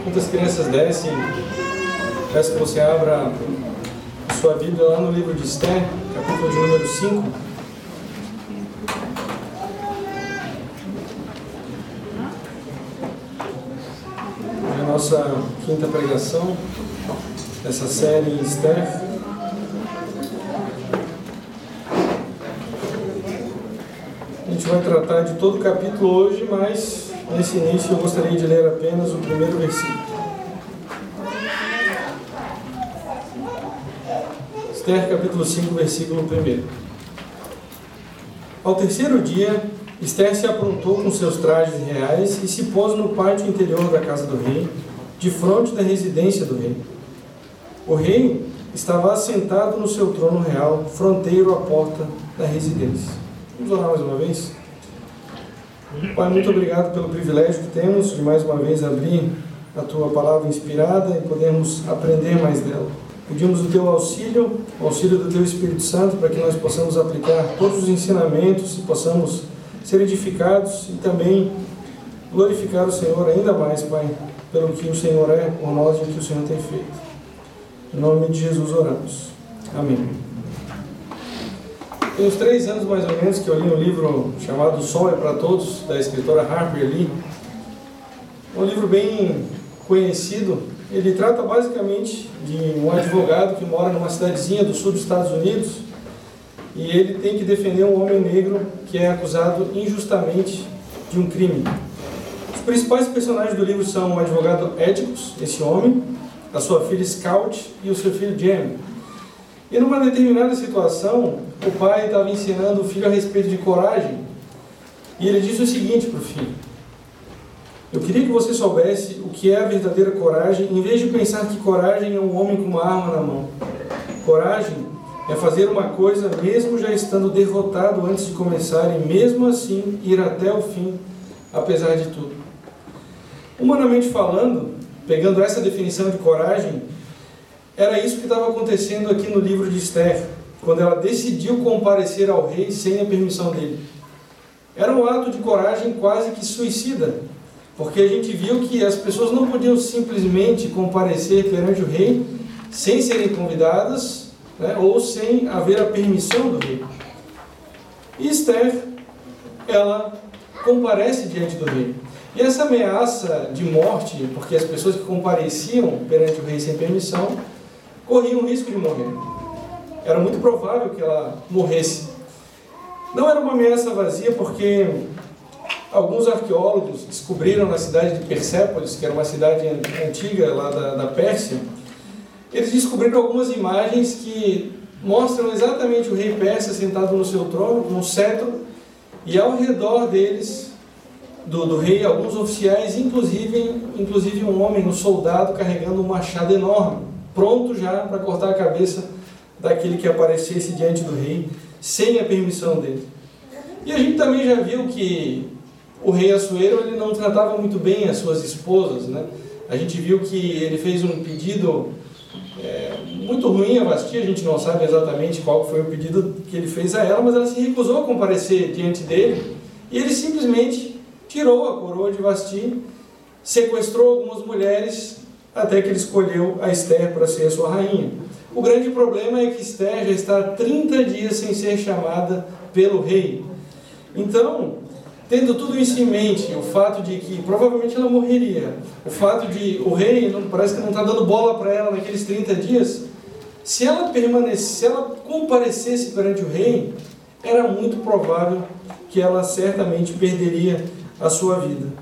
Enquanto as crianças descem, peço que você abra a sua Bíblia lá no livro de Esther, capítulo de número 5. É a nossa quinta pregação dessa série em Esther. A gente vai tratar de todo o capítulo hoje, mas nesse início eu gostaria de ler apenas o primeiro versículo. Esther, capítulo 5, versículo 1. Ao terceiro dia, Esther se aprontou com seus trajes reais e se pôs no pátio interior da casa do rei, defronte da residência do rei. O rei estava assentado no seu trono real, fronteiro à porta da residência. Vamos orar mais uma vez? Pai, muito obrigado pelo privilégio que temos de mais uma vez abrir a Tua palavra inspirada e podermos aprender mais dela. Pedimos o Teu auxílio, o auxílio do Teu Espírito Santo, para que nós possamos aplicar todos os ensinamentos e possamos ser edificados e também glorificar o Senhor ainda mais, Pai, pelo que o Senhor é por nós e o que o Senhor tem feito. Em nome de Jesus oramos. Amém. Tem uns 3 anos mais ou menos que eu li um livro chamado O Sol é para Todos, da escritora Harper Lee. Um livro bem conhecido. Ele trata basicamente de um advogado que mora numa cidadezinha do sul dos Estados Unidos e ele tem que defender um homem negro que é acusado injustamente de um crime. Os principais personagens do livro são o advogado Atticus, esse homem, a sua filha Scout e o seu filho Jamie. E numa determinada situação, o pai estava ensinando o filho a respeito de coragem e ele disse o seguinte para o filho: eu queria que você soubesse o que é a verdadeira coragem, em vez de pensar que coragem é um homem com uma arma na mão. Coragem é fazer uma coisa mesmo já estando derrotado antes de começar e mesmo assim ir até o fim, apesar de tudo. Humanamente falando, pegando essa definição de coragem, era isso que estava acontecendo aqui no livro de Esther, quando ela decidiu comparecer ao rei sem a permissão dele. Era um ato de coragem quase que suicida, porque a gente viu que as pessoas não podiam simplesmente comparecer perante o rei sem serem convidadas, né, ou sem haver a permissão do rei. E Esther, ela comparece diante do rei. E essa ameaça de morte, porque as pessoas que compareciam perante o rei sem permissão, corriam o risco de morrer. Era muito provável que ela morresse. Não era uma ameaça vazia, porque alguns arqueólogos descobriram na cidade de Persépolis, que era uma cidade antiga lá da Pérsia, eles descobriram algumas imagens que mostram exatamente o rei persa sentado no seu trono, com um cetro, e ao redor deles, do rei, alguns oficiais, inclusive um homem, um soldado, carregando um machado enorme, pronto já para cortar a cabeça daquele que aparecesse diante do rei, sem a permissão dele. E a gente também já viu que o rei Assuero, ele não tratava muito bem as suas esposas, né? A gente viu que ele fez um pedido muito ruim a Vasti, a gente não sabe exatamente qual foi o pedido que ele fez a ela, mas ela se recusou a comparecer diante dele, e ele simplesmente tirou a coroa de Vasti, sequestrou algumas mulheres, até que ele escolheu a Esther para ser a sua rainha. O grande problema é que Esther já está há 30 dias sem ser chamada pelo rei. Então, tendo tudo isso em mente, o fato de que provavelmente ela morreria, o fato de o rei parece que não está dando bola para ela naqueles 30 dias, se ela comparecesse perante o rei, era muito provável que ela certamente perderia a sua vida.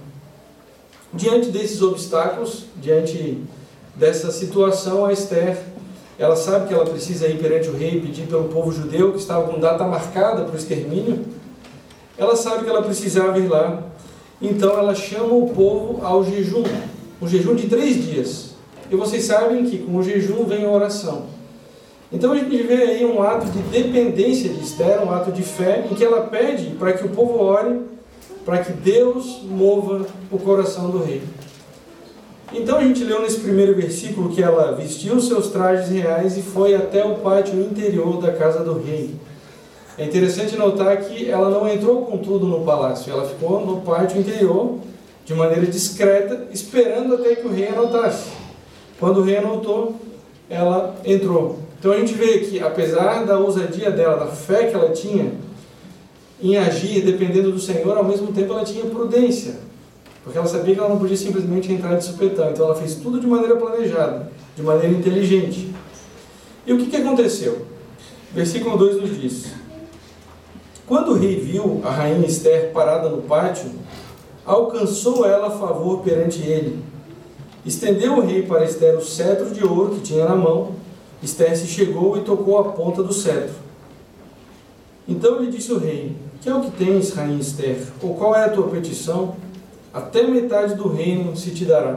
Diante desses obstáculos, diante dessa situação, a Esther, ela sabe que ela precisa ir perante o rei e pedir pelo povo judeu, que estava com data marcada para o extermínio. Ela sabe que ela precisava ir lá, então ela chama o povo ao jejum, um jejum de 3 dias. E vocês sabem que com o jejum vem a oração. Então a gente vê aí um ato de dependência de Esther, um ato de fé, em que ela pede para que o povo ore, para que Deus mova o coração do rei. Então a gente leu nesse primeiro versículo que ela vestiu seus trajes reais e foi até o pátio interior da casa do rei. É interessante notar que ela não entrou com tudo no palácio, ela ficou no pátio interior de maneira discreta, esperando até que o rei anotasse. Quando o rei anotou, ela entrou. Então a gente vê que, apesar da ousadia dela, da fé que ela tinha em agir dependendo do Senhor, ao mesmo tempo ela tinha prudência, porque ela sabia que ela não podia simplesmente entrar de supetão. Então ela fez tudo de maneira planejada, de maneira inteligente. E o que aconteceu? Versículo 2 nos diz: quando o rei viu a rainha Ester parada no pátio, alcançou ela favor perante ele. Estendeu o rei para Ester o cetro de ouro que tinha na mão. Ester se chegou e tocou a ponta do cetro. Então lhe disse o rei: que é o que tens, rainha Ester? Ou qual é a tua petição? Até metade do reino se te dará.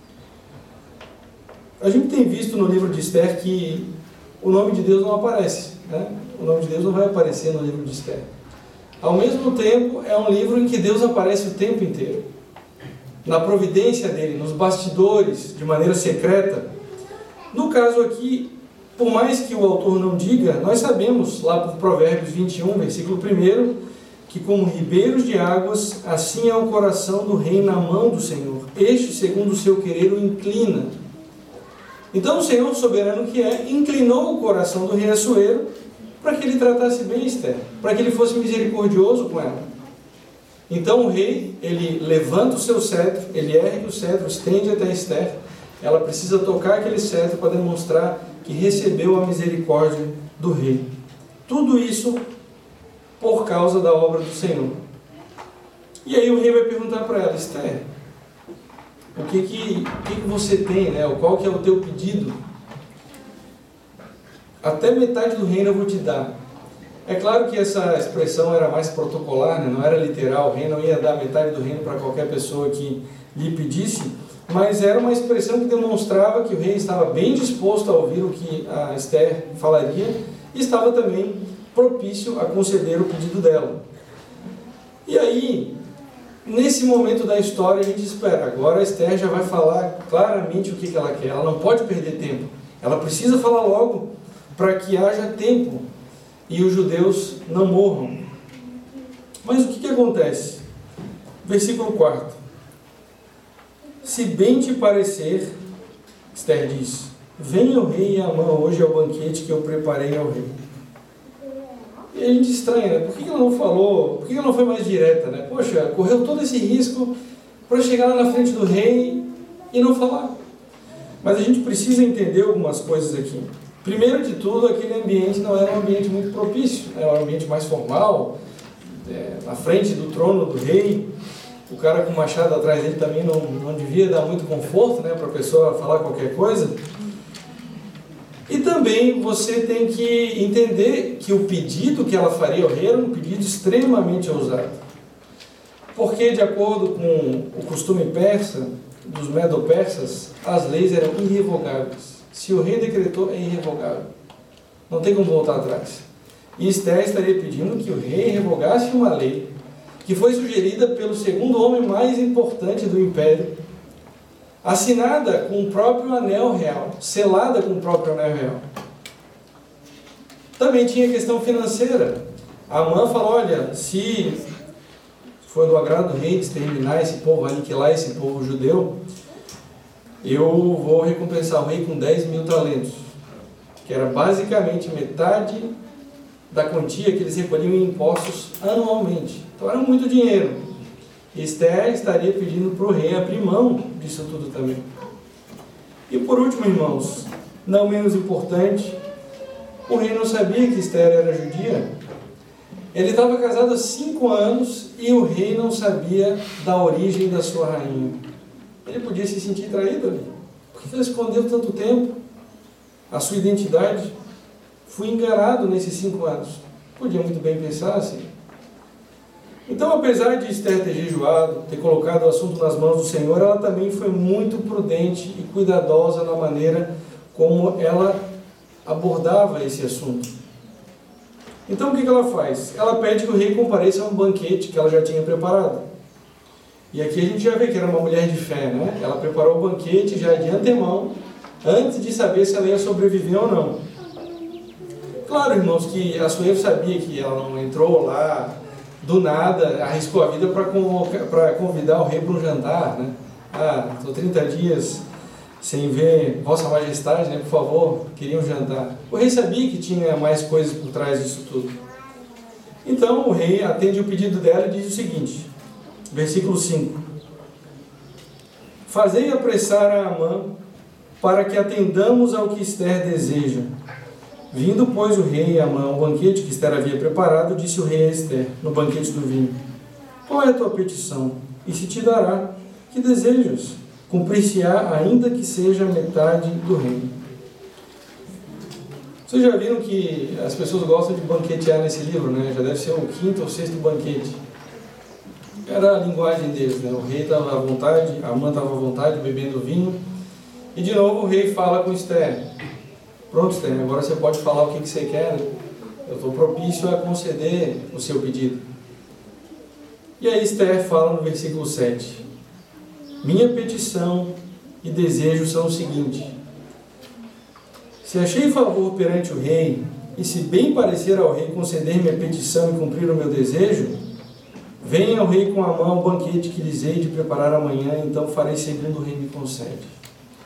A gente tem visto no livro de Ester que o nome de Deus não aparece, né? O nome de Deus não vai aparecer no livro de Ester. Ao mesmo tempo, é um livro em que Deus aparece o tempo inteiro. Na providência dele, nos bastidores, de maneira secreta. No caso aqui, por mais que o autor não diga, nós sabemos, lá por Provérbios 21, versículo 1, que como ribeiros de águas, assim é o coração do rei na mão do Senhor. Este, segundo o seu querer, o inclina. Então o Senhor, soberano que é, inclinou o coração do rei Assuero para que ele tratasse bem Ester, para que ele fosse misericordioso com ela. Então o rei, ele levanta o seu cetro, ele ergue o cetro, estende até Ester. Ela precisa tocar aquele cetro para demonstrar que recebeu a misericórdia do rei. Tudo isso por causa da obra do Senhor. E aí o rei vai perguntar para ela: Ester, o que você tem, né? Qual que é o teu pedido? Até metade do reino eu vou te dar. É claro que essa expressão era mais protocolar, né? Não era literal. O rei não ia dar metade do reino para qualquer pessoa que lhe pedisse, mas era uma expressão que demonstrava que o rei estava bem disposto a ouvir o que a Ester falaria e estava também propício a conceder o pedido dela. E aí, nesse momento da história, a gente espera. Agora a Ester já vai falar claramente o que ela quer. Ela não pode perder tempo. Ela precisa falar logo para que haja tempo e os judeus não morram. Mas o que acontece? Versículo 4. Se bem te parecer, Ester diz, venha o rei e Amã hoje ao banquete que eu preparei ao rei. E a gente estranha, né? Por que ela não falou? Por que ela não foi mais direta, né? Poxa, correu todo esse risco para chegar lá na frente do rei e não falar. Mas a gente precisa entender algumas coisas aqui. Primeiro de tudo, aquele ambiente não era um ambiente muito propício, era um ambiente mais formal, na frente do trono do rei. O cara com o machado atrás dele também não devia dar muito conforto, né, para a pessoa falar qualquer coisa. E também você tem que entender que o pedido que ela faria ao rei era um pedido extremamente ousado. Porque, de acordo com o costume persa, dos medo-persas, as leis eram irrevogáveis. Se o rei decretou, é irrevogável. Não tem como voltar atrás. E Ester estaria pedindo que o rei revogasse uma lei que foi sugerida pelo segundo homem mais importante do império, assinada com o próprio anel real, selada com o próprio anel real. Também tinha questão financeira. Amã falou, olha, se for do agrado do rei exterminar esse povo, aniquilar esse povo judeu, eu vou recompensar o rei com 10 mil talentos, que era basicamente metade da quantia que eles recolhiam em impostos anualmente. Então era muito dinheiro. E Ester estaria pedindo para o rei abrir mão disso tudo também. E por último, irmãos, não menos importante, o rei não sabia que Ester era judia. Ele estava casado há 5 anos e o rei não sabia da origem da sua rainha. Ele podia se sentir traído ali. Por que ele escondeu tanto tempo a sua identidade? Fui enganado nesses 5 anos. Podia muito bem pensar assim. Então, apesar de Ester ter jejuado, ter colocado o assunto nas mãos do Senhor, ela também foi muito prudente e cuidadosa na maneira como ela abordava esse assunto. Então, o que ela faz? Ela pede que o rei compareça a um banquete que ela já tinha preparado. E aqui a gente já vê que era uma mulher de fé, né? Ela preparou o banquete já de antemão, antes de saber se ela ia sobreviver ou não. Claro, irmãos, que Assuero sabia que ela não entrou lá do nada, arriscou a vida para convidar o rei para um jantar, né? Estou 30 dias sem ver Vossa Majestade, né? Por favor, queria um jantar. O rei sabia que tinha mais coisas por trás disso tudo. Então o rei atende o pedido dela e diz o seguinte, versículo 5: Fazei apressar a Amã, para que atendamos ao que Ester deseja. Vindo, pois, o rei e Amã ao banquete que Ester havia preparado, disse o rei a Ester, no banquete do vinho: Qual é a tua petição? E se te dará. Que desejas? Cumprir-se-á, ainda que seja metade do reino. Vocês já viram que as pessoas gostam de banquetear nesse livro, né? Já deve ser o 5º ou 6º banquete. Era a linguagem deles, né? O rei estava à vontade, a Amã estava à vontade, bebendo vinho. E de novo o rei fala com Ester: Pronto, Ester, agora você pode falar o que você quer, né? Eu estou propício a conceder o seu pedido. E aí Ester fala no versículo 7: Minha petição e desejo são o seguinte: se achei favor perante o rei, e se bem parecer ao rei conceder minha petição e cumprir o meu desejo, venha ao rei com a mão o banquete que lhes hei de preparar amanhã, então farei segundo o rei me concede.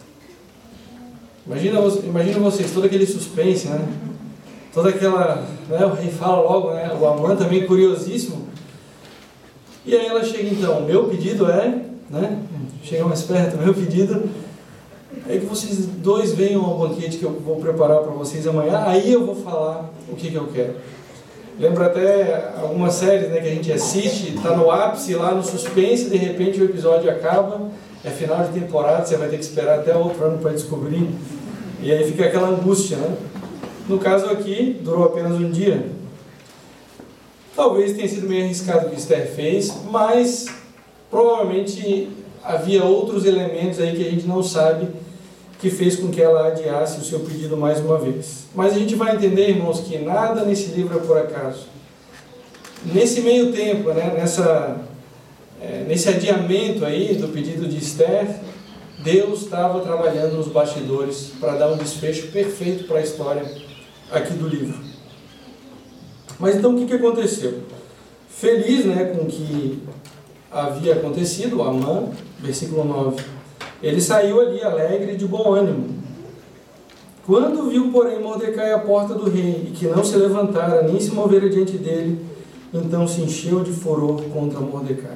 Imagina vocês, todo aquele suspense, né? Toda aquela... Né? O rei fala logo, né? O Amã também curiosíssimo. E aí ela chega então, meu pedido é... Né? Chega mais perto, meu pedido é que vocês dois venham ao banquete que eu vou preparar para vocês amanhã, aí eu vou falar o que eu quero. Lembra até algumas séries, né, que a gente assiste, está no ápice, lá no suspense, de repente o episódio acaba, é final de temporada, você vai ter que esperar até outro ano para descobrir, e aí fica aquela angústia, né? No caso aqui, durou apenas um dia. Talvez tenha sido meio arriscado o que Ester fez, mas provavelmente havia outros elementos aí que a gente não sabe que fez com que ela adiasse o seu pedido mais uma vez. Mas a gente vai entender, irmãos, que nada nesse livro é por acaso. Nesse meio tempo, né, nesse adiamento aí do pedido de Ester, Deus estava trabalhando nos bastidores para dar um desfecho perfeito para a história aqui do livro. Mas então o que aconteceu? Feliz, né, com o que havia acontecido, Amã, versículo 9, ele saiu ali alegre e de bom ânimo. Quando viu, porém, Mordecai à porta do rei, e que não se levantara, nem se movera diante dele, então se encheu de furor contra Mordecai.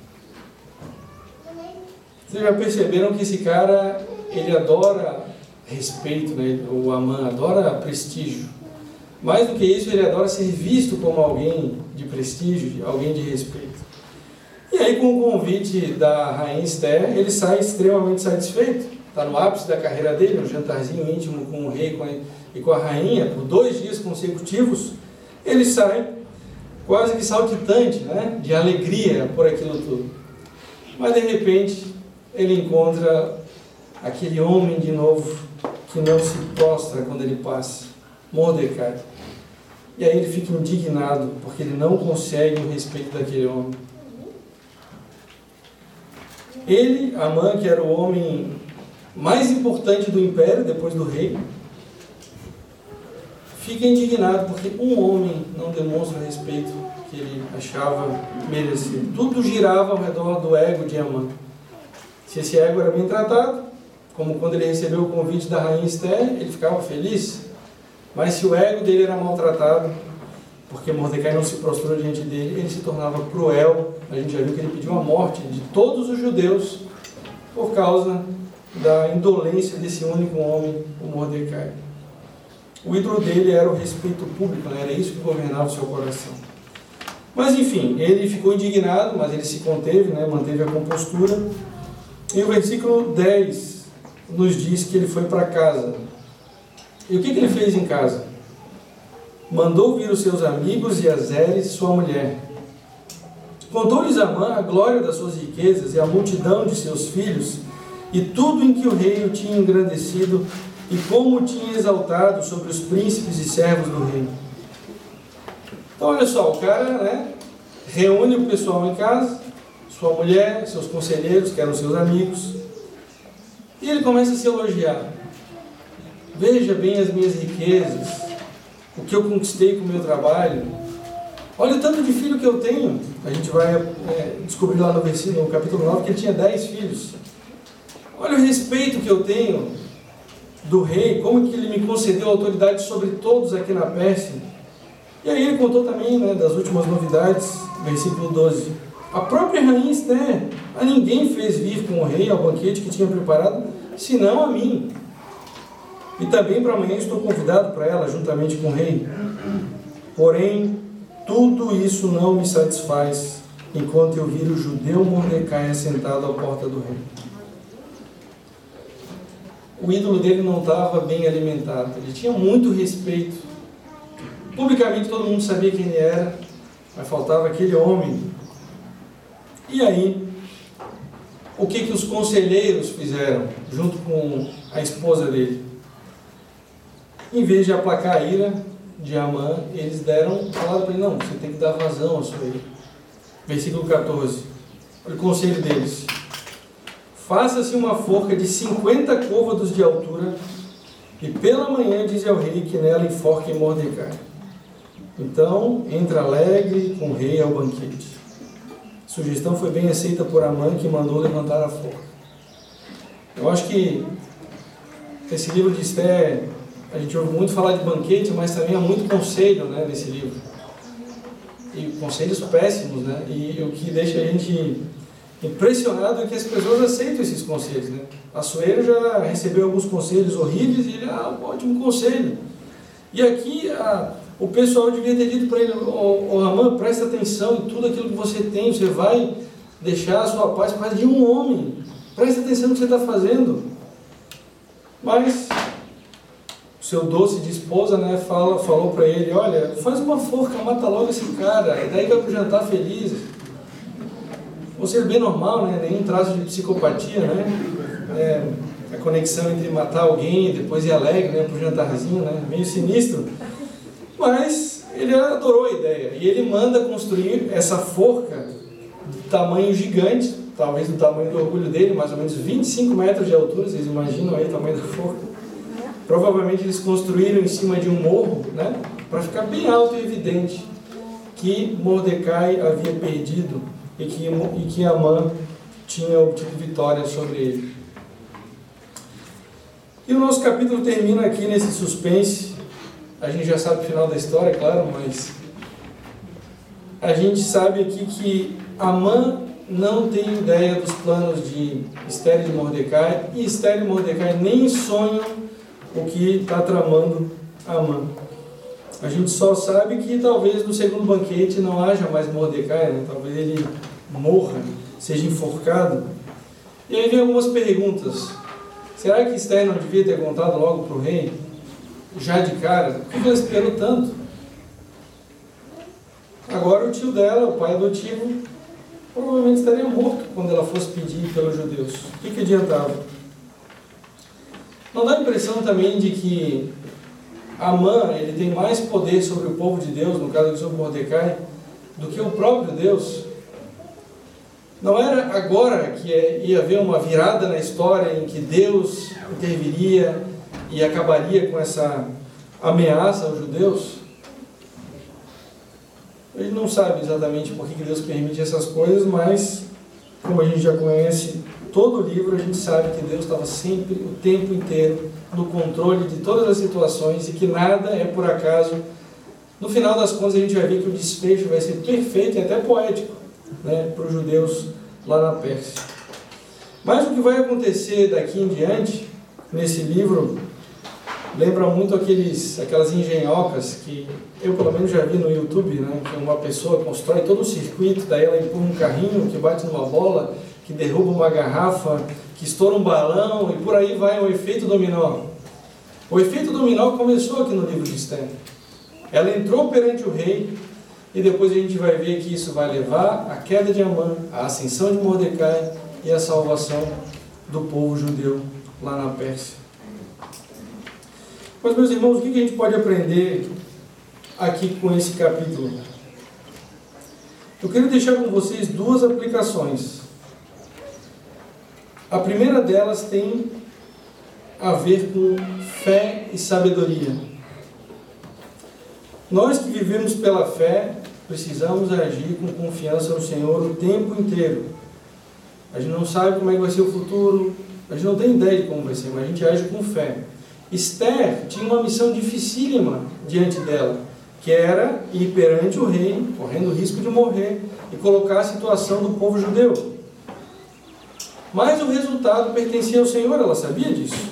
Vocês já perceberam que esse cara, ele adora respeito, né? O Amã adora prestígio. Mais do que isso, ele adora ser visto como alguém de prestígio, alguém de respeito. E aí, com o convite da rainha Ester, ele sai extremamente satisfeito. Está no ápice da carreira dele, um jantarzinho íntimo com o rei e com a rainha, por 2 dias consecutivos. Ele sai quase que saltitante, né, de alegria por aquilo tudo. Mas, de repente, ele encontra aquele homem de novo que não se prostra quando ele passa, Mordecai. E aí ele fica indignado, porque ele não consegue o respeito daquele homem. Ele, Amã, que era o homem mais importante do império, depois do rei, fica indignado porque um homem não demonstra o respeito que ele achava merecido. Tudo girava ao redor do ego de Amã. Se esse ego era bem tratado, como quando ele recebeu o convite da rainha Ester, ele ficava feliz. Mas se o ego dele era maltratado, porque Mordecai não se prostrou diante dele, ele se tornava cruel. A gente já viu que ele pediu a morte de todos os judeus por causa da indolência desse único homem, o Mordecai. O ídolo dele era o respeito público, né? Era isso que governava o seu coração. Mas enfim, ele ficou indignado, mas ele se conteve, né? Manteve a compostura. E o versículo 10 nos diz que ele foi para casa. E o que ele fez em casa? Mandou vir os seus amigos e a Zeres, sua mulher. Contou-lhes Amã a glória das suas riquezas e a multidão de seus filhos, e tudo em que o rei o tinha engrandecido, e como o tinha exaltado sobre os príncipes e servos do rei. Então olha só, o cara, né, reúne o pessoal em casa, sua mulher, seus conselheiros, que eram seus amigos, e ele começa a se elogiar. Veja bem as minhas riquezas, o que eu conquistei com o meu trabalho. Olha o tanto de filho que eu tenho. A gente vai descobrir lá no capítulo 9 que ele tinha 10 filhos. Olha o respeito que eu tenho do rei, como que ele me concedeu autoridade sobre todos aqui na Pérsia. E aí ele contou também, das últimas novidades, versículo 12. A própria rainha Esther, a ninguém fez vir com o rei ao banquete que tinha preparado, senão a mim. E também para amanhã estou convidado para ela, juntamente com o rei. Porém, tudo isso não me satisfaz, enquanto eu vir o judeu Mordecai assentado à porta do rei. O ídolo dele não estava bem alimentado, ele tinha muito respeito. Publicamente todo mundo sabia quem ele era, mas faltava aquele homem. E aí, o que os conselheiros fizeram, junto com a esposa dele? Em vez de aplacar a ira de Amã, eles falaram para ele, não, você tem que dar vazão a sua ira. Versículo 14, olha o conselho deles. Faça-se uma forca de 50 côvados de altura, e pela manhã diz ao rei que nela enforque Mordecai. Então, entra alegre com o rei ao banquete. A sugestão foi bem aceita por Amã, que mandou levantar a forca. Eu acho que esse livro de Esther, a gente ouve muito falar de banquete, mas também há muito conselho nesse livro. E conselhos péssimos, E o que deixa a gente impressionado é que as pessoas aceitam esses conselhos, Assuero já recebeu alguns conselhos horríveis e ele, um ótimo conselho. E aqui o pessoal devia ter dito para ele, Amã, presta atenção em tudo aquilo que você tem, você vai deixar a sua paz por causa de um homem. Presta atenção no que você está fazendo. Mas o seu doce de esposa falou para ele, olha, faz uma forca, mata logo esse cara, e daí vai para o jantar feliz. Ou seja, bem normal, nenhum traço de psicopatia, a conexão entre matar alguém e depois ir alegre, para o jantarzinho, meio sinistro. Mas ele adorou a ideia e ele manda construir essa forca de tamanho gigante, talvez do tamanho do orgulho dele, mais ou menos 25 metros de altura, vocês imaginam aí o tamanho da forca? Provavelmente eles construíram em cima de um morro, para ficar bem alto e evidente que Mordecai havia perdido e que Amã tinha obtido vitória sobre ele. E o nosso capítulo termina aqui nesse suspense. A gente já sabe o final da história, é claro, mas a gente sabe aqui que Amã não tem ideia dos planos de Esther e de Mordecai, e Esther e Mordecai nem sonham o que está tramando Amã. A gente só sabe que talvez no segundo banquete não haja mais Mordecai, talvez ele morra, seja enforcado. E aí vem algumas perguntas. Será que Esther não devia ter contado logo para o rei? Já de cara? Por que ela esperou tanto? Agora o tio dela, o pai adotivo, provavelmente estaria morto quando ela fosse pedir pelos judeus. O que adiantava? Não dá a impressão também de que Amã, ele tem mais poder sobre o povo de Deus, no caso sobre Mordecai, do que o próprio Deus? Não era agora que ia haver uma virada na história em que Deus interviria e acabaria com essa ameaça aos judeus? Ele não sabe exatamente por que Deus permite essas coisas, mas como a gente já conhece todo o livro, a gente sabe que Deus estava sempre, o tempo inteiro, no controle de todas as situações e que nada é por acaso. No final das contas, a gente vai ver que o desfecho vai ser perfeito e até poético, para os judeus lá na Pérsia. Mas o que vai acontecer daqui em diante, nesse livro, lembra muito aquelas engenhocas que eu pelo menos já vi no YouTube, que uma pessoa constrói todo um circuito, daí ela empurra um carrinho que bate numa bola, que derruba uma garrafa, que estoura um balão, e por aí vai o efeito dominó. O efeito dominó começou aqui no livro de Esther. Ela entrou perante o rei, e depois a gente vai ver que isso vai levar à queda de Amã, à ascensão de Mordecai e à salvação do povo judeu lá na Pérsia. Mas, meus irmãos, o que a gente pode aprender aqui com esse capítulo? Eu quero deixar com vocês duas aplicações. A primeira delas tem a ver com fé e sabedoria. Nós que vivemos pela fé, precisamos agir com confiança no Senhor o tempo inteiro. A gente não sabe como é que vai ser o futuro, a gente não tem ideia de como vai ser, mas a gente age com fé. Esther tinha uma missão dificílima diante dela, que era ir perante o rei, correndo o risco de morrer, e colocar a situação do povo judeu. Mas o resultado pertencia ao Senhor, ela sabia disso.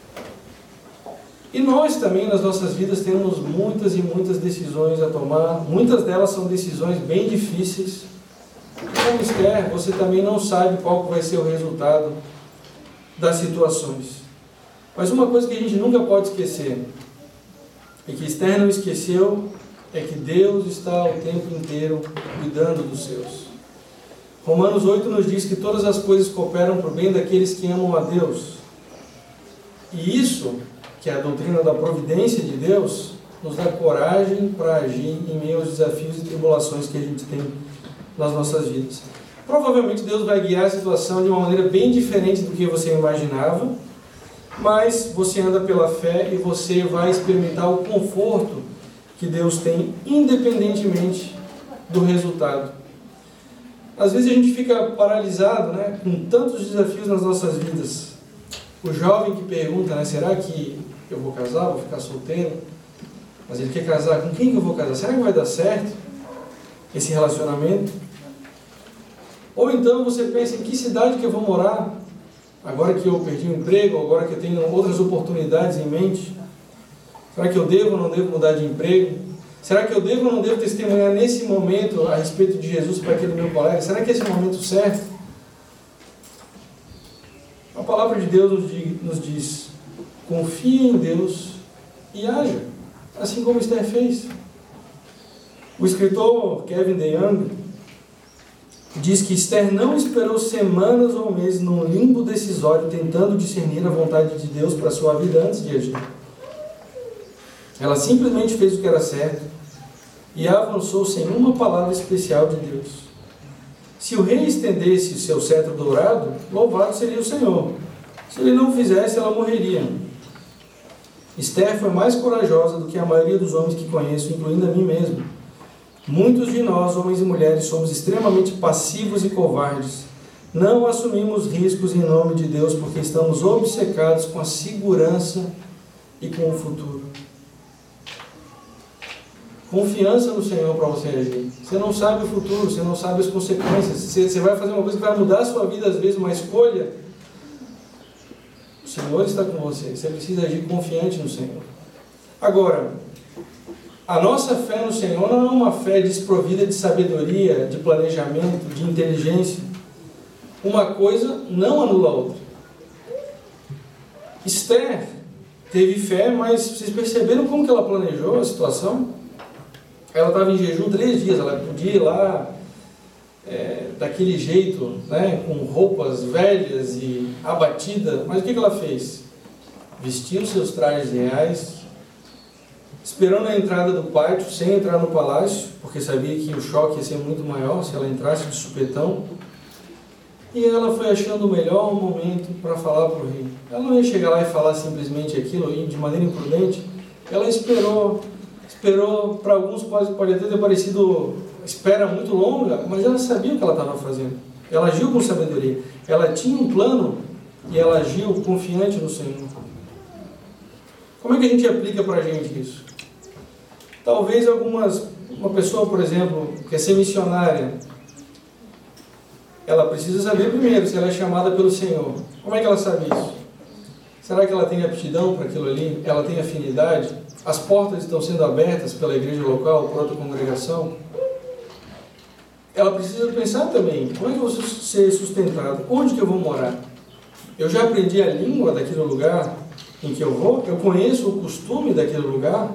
E nós também, nas nossas vidas, temos muitas e muitas decisões a tomar. Muitas delas são decisões bem difíceis. Como Esther, você também não sabe qual vai ser o resultado das situações. Mas uma coisa que a gente nunca pode esquecer, e que Esther não esqueceu, é que Deus está o tempo inteiro cuidando dos seus. Romanos 8 nos diz que todas as coisas cooperam para o bem daqueles que amam a Deus. E isso, que é a doutrina da providência de Deus, nos dá coragem para agir em meio aos desafios e tribulações que a gente tem nas nossas vidas. Provavelmente Deus vai guiar a situação de uma maneira bem diferente do que você imaginava, mas você anda pela fé e você vai experimentar o conforto que Deus tem, independentemente do resultado. Às vezes a gente fica paralisado, né, com tantos desafios nas nossas vidas. O jovem que pergunta, né, será que eu vou casar, vou ficar solteiro? Mas ele quer casar, com quem que eu vou casar? Será que vai dar certo esse relacionamento? Ou então você pensa, em que cidade que eu vou morar? Agora que eu perdi o emprego, agora que eu tenho outras oportunidades em mente, será que eu devo ou não devo mudar de emprego? Será que eu devo ou não devo testemunhar nesse momento a respeito de Jesus para aquele meu colega? Será que esse é o momento certo? A palavra de Deus nos diz, confie em Deus e haja, assim como Esther fez. O escritor Kevin DeYoung diz que Esther não esperou semanas ou meses num limbo decisório tentando discernir a vontade de Deus para a sua vida antes de agir. Ela simplesmente fez o que era certo e avançou sem uma palavra especial de Deus. Se o rei estendesse o seu cetro dourado, louvado seria o Senhor. Se ele não o fizesse, ela morreria. Esther foi mais corajosa do que a maioria dos homens que conheço, incluindo a mim mesmo. Muitos de nós, homens e mulheres, somos extremamente passivos e covardes. Não assumimos riscos em nome de Deus porque estamos obcecados com a segurança e com o futuro. Confiança no Senhor para você agir. Você não sabe o futuro, você não sabe as consequências. Você vai fazer uma coisa que vai mudar a sua vida, às vezes, uma escolha. O Senhor está com você. Você precisa agir confiante no Senhor. Agora, a nossa fé no Senhor não é uma fé desprovida de sabedoria, de planejamento, de inteligência. Uma coisa não anula a outra. Esther teve fé, mas vocês perceberam como que ela planejou a situação? Ela estava em jejum 3 dias, ela podia ir lá daquele jeito, né, com roupas velhas e abatida, mas o que ela fez? Vestiu seus trajes reais, esperando a entrada do pátio, sem entrar no palácio, porque sabia que o choque ia ser muito maior se ela entrasse de supetão, e ela foi achando o melhor momento para falar para o rei. Ela não ia chegar lá e falar simplesmente aquilo de maneira imprudente, ela esperou, para alguns pode até ter parecido espera muito longa, mas ela sabia o que ela estava fazendo. Ela agiu com sabedoria. Ela tinha um plano e ela agiu confiante no Senhor. Como é que a gente aplica para a gente isso? Talvez uma pessoa, por exemplo, que quer ser missionária, ela precisa saber primeiro se ela é chamada pelo Senhor. Como é que ela sabe isso? Será que ela tem aptidão para aquilo ali? Ela tem afinidade? As portas estão sendo abertas pela igreja local, por outra congregação? Ela precisa pensar também, como é que eu vou ser sustentado? Onde que eu vou morar? Eu já aprendi a língua daquele lugar em que eu vou? Eu conheço o costume daquele lugar?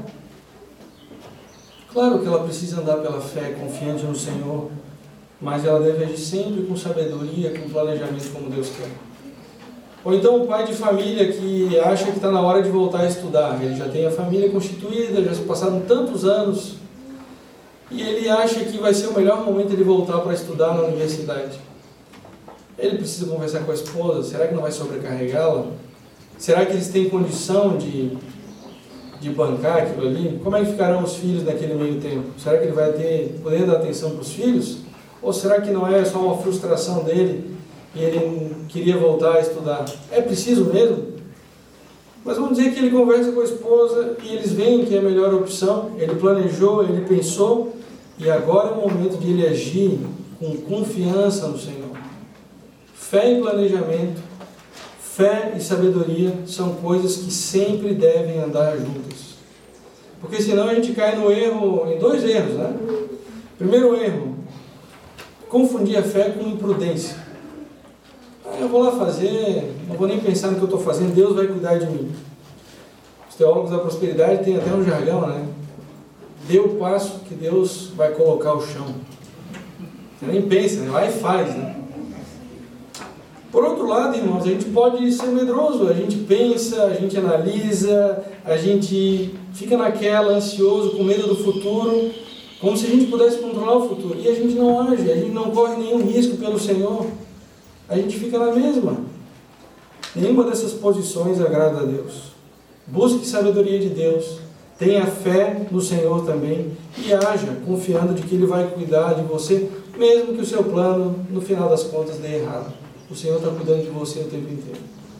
Claro que ela precisa andar pela fé, confiante no Senhor, mas ela deve agir sempre com sabedoria, com planejamento como Deus quer. Ou então um pai de família que acha que está na hora de voltar a estudar. Ele já tem a família constituída, já se passaram tantos anos, e ele acha que vai ser o melhor momento ele voltar para estudar na universidade. Ele precisa conversar com a esposa. Será que não vai sobrecarregá-la? Será que eles têm condição de de bancar aquilo ali, como é que ficarão os filhos naquele meio tempo? Será que ele vai poder dar atenção para os filhos? Ou será que não é só uma frustração dele e ele queria voltar a estudar? É preciso mesmo? Mas vamos dizer que ele conversa com a esposa e eles veem que é a melhor opção, ele planejou, ele pensou, e agora é o momento de ele agir com confiança no Senhor. Fé e planejamento, fé e sabedoria são coisas que sempre devem andar juntas. Porque senão a gente cai no erro, em 2 erros, né? Primeiro erro, confundir a fé com imprudência. Eu vou lá fazer, não vou nem pensar no que eu estou fazendo, Deus vai cuidar de mim. Os teólogos da prosperidade têm até um jargão, né? Dê o passo que Deus vai colocar o chão. Você nem pensa, né? Vai e faz, né? Por outro lado, irmãos, a gente pode ser medroso, a gente pensa, a gente analisa, a gente fica naquela, ansioso, com medo do futuro, como se a gente pudesse controlar o futuro. E a gente não age, a gente não corre nenhum risco pelo Senhor. A gente fica na mesma. Nenhuma dessas posições agrada a Deus. Busque sabedoria de Deus, tenha fé no Senhor também e haja confiando de que Ele vai cuidar de você, mesmo que o seu plano, no final das contas, dê errado. O Senhor está cuidando de você o tempo inteiro.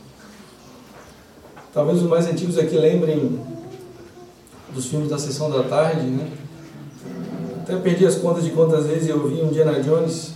Talvez os mais antigos aqui lembrem dos filmes da Sessão da Tarde, né? Até perdi as contas de quantas vezes eu vi Indiana Jones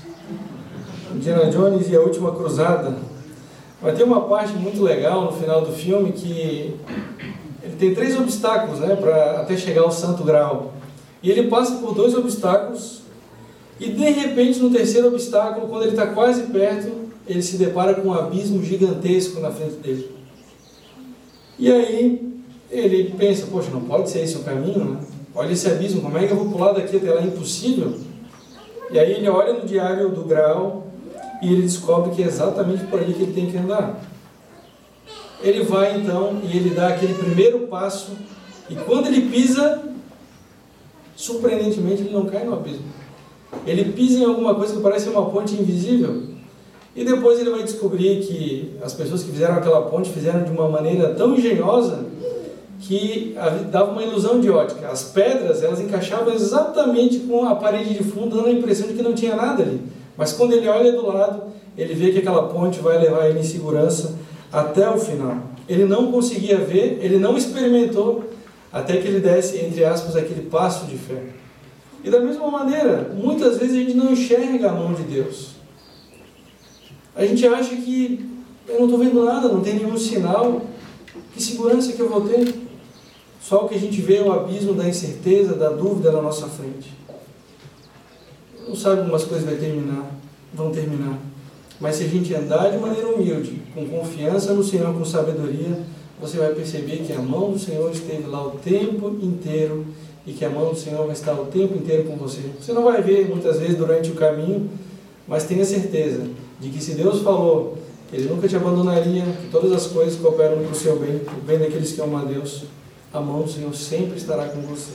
e a Última Cruzada. Vai ter uma parte muito legal no final do filme que ele tem 3 obstáculos, né, para até chegar ao Santo Graal. E ele passa por 2 obstáculos e de repente no terceiro obstáculo, quando ele está quase perto, ele se depara com um abismo gigantesco na frente dele. E aí ele pensa, poxa, não pode ser esse o caminho, né? Olha esse abismo, como é que eu vou pular daqui até lá? É impossível. E aí ele olha no diário do Graal e ele descobre que é exatamente por ali que ele tem que andar. Ele vai então e ele dá aquele primeiro passo e quando ele pisa, surpreendentemente ele não cai no abismo. Ele pisa em alguma coisa que parece uma ponte invisível e depois ele vai descobrir que as pessoas que fizeram aquela ponte fizeram de uma maneira tão engenhosa que dava uma ilusão de ótica. As pedras, elas encaixavam exatamente com a parede de fundo, dando a impressão de que não tinha nada ali. Mas quando ele olha do lado, ele vê que aquela ponte vai levar ele em segurança até o final. Ele não conseguia ver, ele não experimentou, até que ele desse, entre aspas, aquele passo de fé. E da mesma maneira, muitas vezes a gente não enxerga a mão de Deus. A gente acha que eu não estou vendo nada, não tem nenhum sinal. Que segurança que eu vou ter? Só o que a gente vê é o abismo da incerteza, da dúvida na nossa frente. Não sabe como as coisas vão terminar. Mas se a gente andar de maneira humilde, com confiança no Senhor, com sabedoria, você vai perceber que a mão do Senhor esteve lá o tempo inteiro e que a mão do Senhor vai estar o tempo inteiro com você. Você não vai ver muitas vezes durante o caminho, mas tenha certeza de que se Deus falou, Ele nunca te abandonaria, que todas as coisas cooperam para o seu bem, o bem daqueles que amam a Deus. A mão do Senhor sempre estará com você.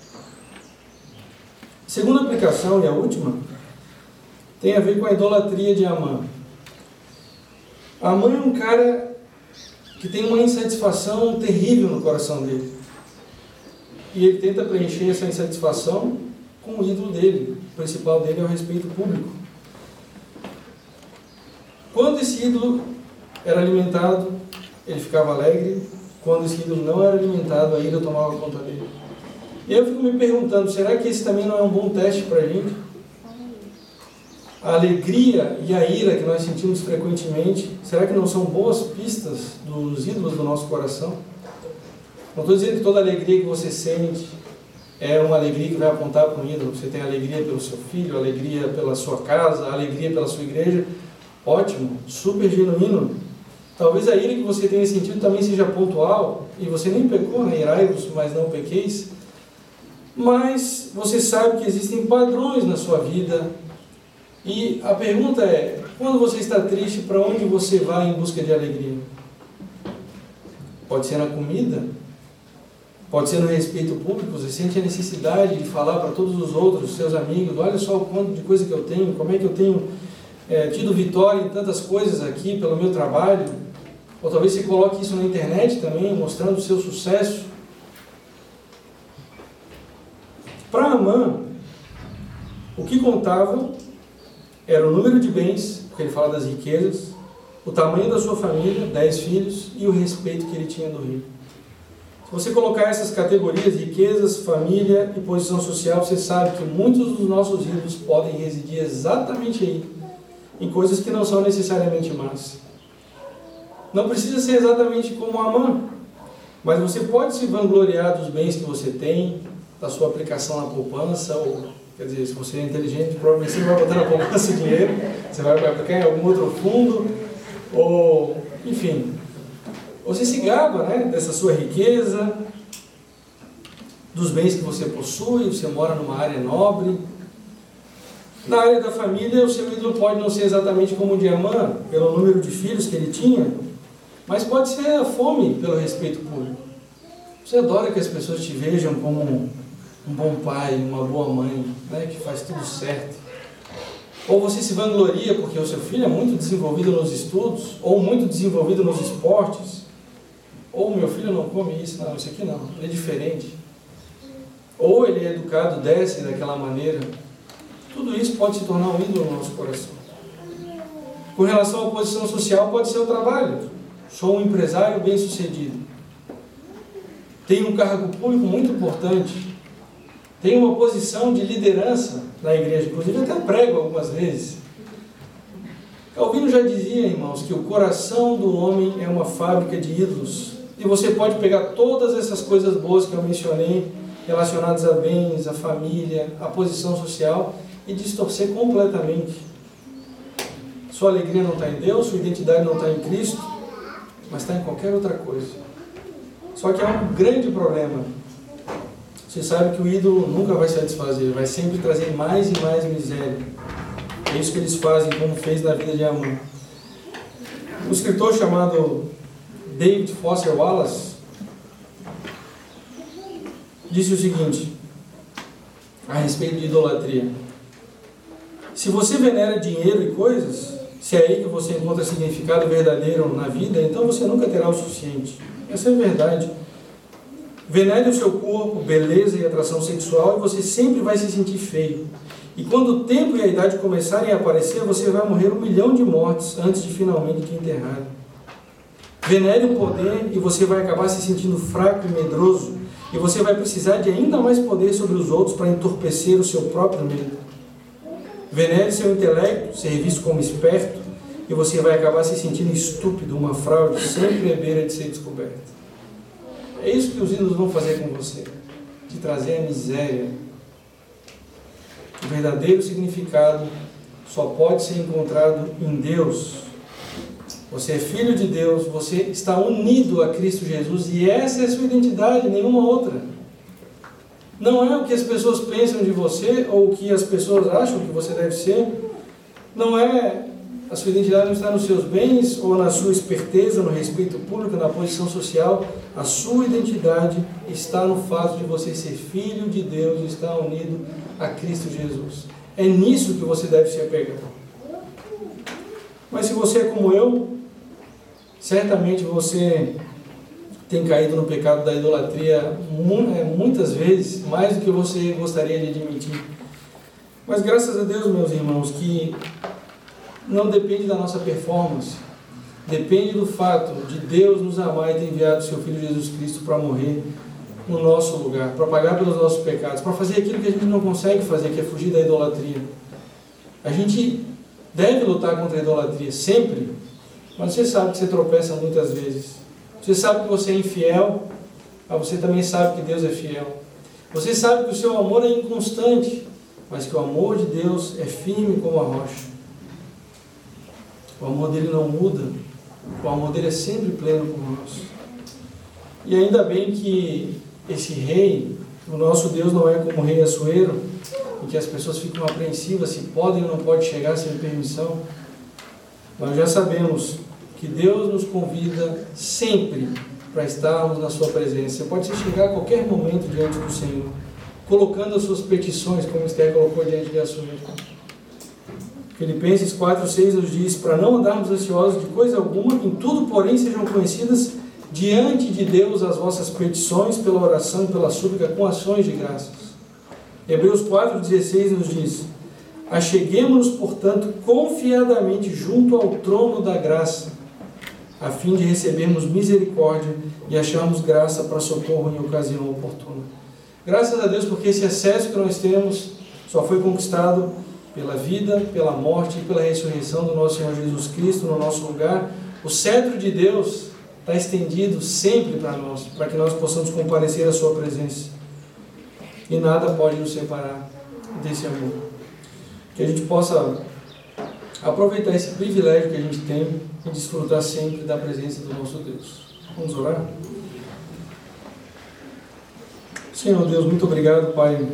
Segunda aplicação e a última, tem a ver com a idolatria de Amã. Amã é um cara que tem uma insatisfação terrível no coração dele. E ele tenta preencher essa insatisfação com o ídolo dele. O principal dele é o respeito público. Quando esse ídolo era alimentado, ele ficava alegre. Quando esse ídolo não era alimentado, a ira tomava conta dele. E eu fico me perguntando, será que esse também não é um bom teste para a gente? A alegria e a ira que nós sentimos frequentemente, será que não são boas pistas dos ídolos do nosso coração? Não estou dizendo que toda alegria que você sente é uma alegria que vai apontar para um ídolo. Você tem alegria pelo seu filho, alegria pela sua casa, alegria pela sua igreja. Ótimo, super genuíno. Talvez a ira que você tenha sentido também seja pontual, e você nem pecou, né? Irai-vos, mas não pequeis. Mas você sabe que existem padrões na sua vida. E a pergunta é, quando você está triste, para onde você vai em busca de alegria? Pode ser na comida, pode ser no respeito público, você sente a necessidade de falar para todos os outros, seus amigos, olha só o quanto de coisa que eu tenho, como é que eu tenho tido vitória em tantas coisas aqui pelo meu trabalho. Ou talvez você coloque isso na internet também, mostrando o seu sucesso. Para Amã, o que contava era o número de bens, porque ele fala das riquezas, o tamanho da sua família, 10 filhos, e o respeito que ele tinha do rei. Se você colocar essas categorias, riquezas, família e posição social, você sabe que muitos dos nossos ídolos podem residir exatamente aí, em coisas que não são necessariamente más. Não precisa ser exatamente como Amã, mas você pode se vangloriar dos bens que você tem, da sua aplicação na poupança, ou, quer dizer, se você é inteligente, provavelmente você não vai botar na poupança o dinheiro, você vai aplicar em algum outro fundo, ou, enfim, você se gaba, né, dessa sua riqueza, dos bens que você possui, você mora numa área nobre. Na área da família, o seu ídolo pode não ser exatamente como o de Amã, pelo número de filhos que ele tinha, mas pode ser a fome pelo respeito público. Você adora que as pessoas te vejam como um bom pai, uma boa mãe, né, que faz tudo certo. Ou você se vangloria porque o seu filho é muito desenvolvido nos estudos, ou muito desenvolvido nos esportes, ou meu filho não come isso, não, isso aqui não, ele é diferente. Ou ele é educado dessa e daquela maneira. Tudo isso pode se tornar um ídolo no nosso coração. Com relação à posição social, pode ser o trabalho. Sou um empresário bem-sucedido. Tenho um cargo público muito importante. Tenho uma posição de liderança na igreja, inclusive até prego algumas vezes. Calvino já dizia, irmãos, que o coração do homem é uma fábrica de ídolos. E você pode pegar todas essas coisas boas que eu mencionei, relacionadas a bens, a família, a posição social, e distorcer completamente. Sua alegria não está em Deus, sua identidade não está em Cristo, mas está em qualquer outra coisa. Só que há um grande problema. Você sabe que o ídolo nunca vai satisfazer, vai sempre trazer mais e mais miséria. É isso que eles fazem, como fez na vida de Amã. Um escritor chamado David Foster Wallace disse o seguinte a respeito de idolatria: se você venera dinheiro e coisas, se é aí que você encontra significado verdadeiro na vida, então você nunca terá o suficiente. Essa é a verdade. Venere o seu corpo, beleza e atração sexual, e você sempre vai se sentir feio. E quando o tempo e a idade começarem a aparecer, você vai morrer 1 milhão de mortes antes de finalmente te enterrar. Venere o poder e você vai acabar se sentindo fraco e medroso, e você vai precisar de ainda mais poder sobre os outros para entorpecer o seu próprio medo. Venere seu intelecto, ser visto como esperto, e você vai acabar se sentindo estúpido, uma fraude, sempre à beira de ser descoberto. É isso que os ídolos vão fazer com você, te trazer a miséria. O verdadeiro significado só pode ser encontrado em Deus. Você é filho de Deus, você está unido a Cristo Jesus, e essa é a sua identidade, nenhuma outra. Não é o que as pessoas pensam de você, ou o que as pessoas acham que você deve ser. Não é, a sua identidade não está nos seus bens, ou na sua esperteza, no respeito público, na posição social. A sua identidade está no fato de você ser filho de Deus e estar unido a Cristo Jesus. É nisso que você deve se apegar. Mas se você é como eu, certamente você tem caído no pecado da idolatria muitas vezes, mais do que você gostaria de admitir. Mas graças a Deus, meus irmãos, que não depende da nossa performance, depende do fato de Deus nos amar e ter enviado o seu Filho Jesus Cristo para morrer no nosso lugar, para pagar pelos nossos pecados, para fazer aquilo que a gente não consegue fazer, que é fugir da idolatria. A gente deve lutar contra a idolatria sempre, mas você sabe que você tropeça muitas vezes. Você sabe que você é infiel, mas você também sabe que Deus é fiel. Você sabe que o seu amor é inconstante, mas que o amor de Deus é firme como a rocha. O amor dele não muda, o amor dele é sempre pleno conosco. E ainda bem que esse rei, o nosso Deus, não é como o rei Assuero, em que as pessoas ficam apreensivas se podem ou não podem chegar sem permissão. Nós já sabemos que Deus nos convida sempre para estarmos na sua presença. Você pode chegar a qualquer momento diante do Senhor, colocando as suas petições, como Esther colocou diante de Assuero. Filipenses 4:6 nos diz: para não andarmos ansiosos de coisa alguma, em tudo, porém, sejam conhecidas diante de Deus as vossas petições, pela oração e pela súplica, com ações de graças. Hebreus 4,16 nos diz: acheguemo-nos, portanto, confiadamente junto ao trono da graça, a fim de recebermos misericórdia e acharmos graça para socorro em ocasião oportuna. Graças a Deus, porque esse acesso que nós temos só foi conquistado pela vida, pela morte e pela ressurreição do nosso Senhor Jesus Cristo no nosso lugar. O cetro de Deus está estendido sempre para nós, para que nós possamos comparecer à sua presença. E nada pode nos separar desse amor. Que a gente possa aproveitar esse privilégio que a gente tem e desfrutar sempre da presença do nosso Deus. Vamos orar? Senhor Deus, muito obrigado, Pai,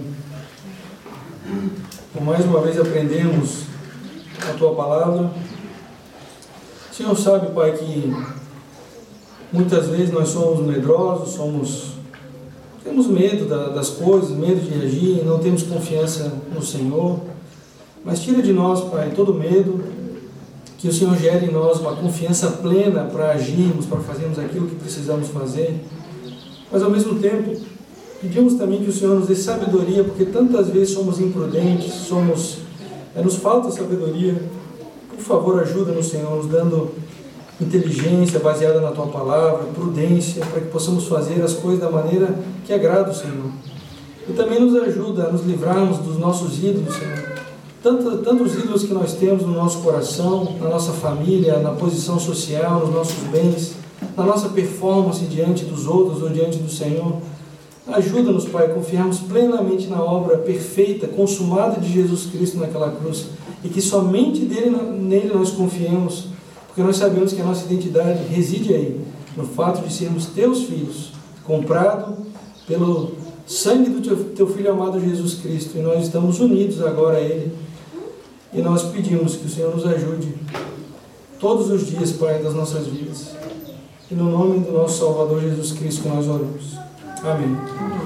por mais uma vez aprendermos a Tua Palavra. O Senhor sabe, Pai, que muitas vezes nós somos medrosos, temos medo das coisas, medo de agir, não temos confiança no Senhor. Mas tira de nós, Pai, todo medo, que o Senhor gere em nós uma confiança plena para agirmos, para fazermos aquilo que precisamos fazer. Mas ao mesmo tempo, pedimos também que o Senhor nos dê sabedoria, porque tantas vezes somos imprudentes, nos falta sabedoria. Por favor, ajuda-nos, Senhor, nos dando inteligência baseada na Tua Palavra, prudência, para que possamos fazer as coisas da maneira que agrada o Senhor. E também nos ajuda a nos livrarmos dos nossos ídolos, Senhor. Tantos ídolos que nós temos no nosso coração, na nossa família, na posição social, nos nossos bens, na nossa performance diante dos outros ou diante do Senhor. Ajuda-nos, Pai, a confiarmos plenamente na obra perfeita, consumada de Jesus Cristo naquela cruz, e que somente nele nós confiemos, porque nós sabemos que a nossa identidade reside aí, no fato de sermos Teus filhos, comprado pelo sangue do Teu Filho amado Jesus Cristo, e nós estamos unidos agora a Ele, e nós pedimos que o Senhor nos ajude todos os dias, Pai, das nossas vidas, e no nome do nosso Salvador Jesus Cristo que nós oramos. Amém.